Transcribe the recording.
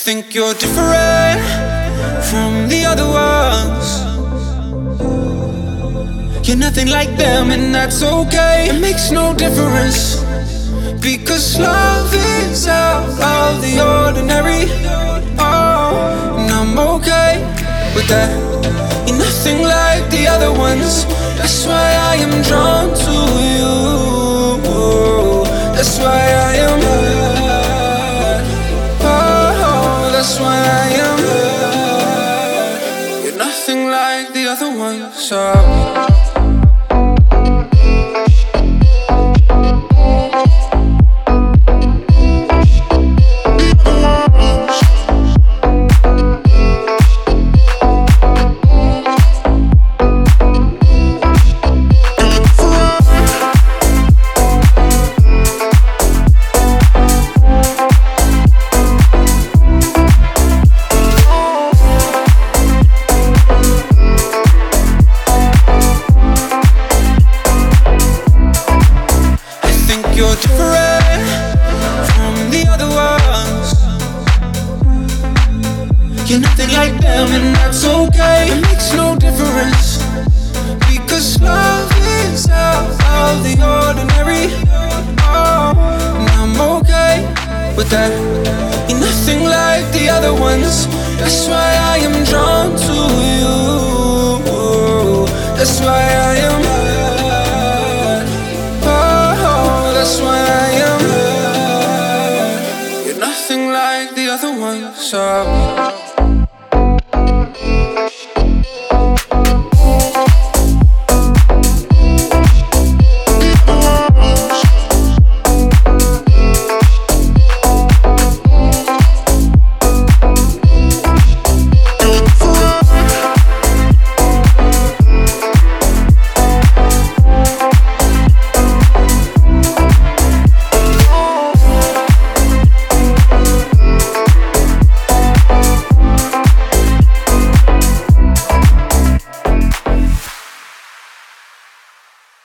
think you're different from the other ones. You're nothing like them, and that's okay. It makes no difference, because love is out of the ordinary. Oh, and I'm okay with that. You're nothing like the other ones. That's why I am drawn to you. That's why I am hurt. Oh, that's why I am hurt. You're nothing like the other ones. Oh. You're different from the other ones. You're nothing like them, and that's okay. It makes no difference, because love is out of the ordinary. Oh, and I'm okay with that. You're nothing like the other ones. That's why I am drawn to you. That's why I am hurt. Oh, that's why I am hurt. You're nothing like the other ones. Oh.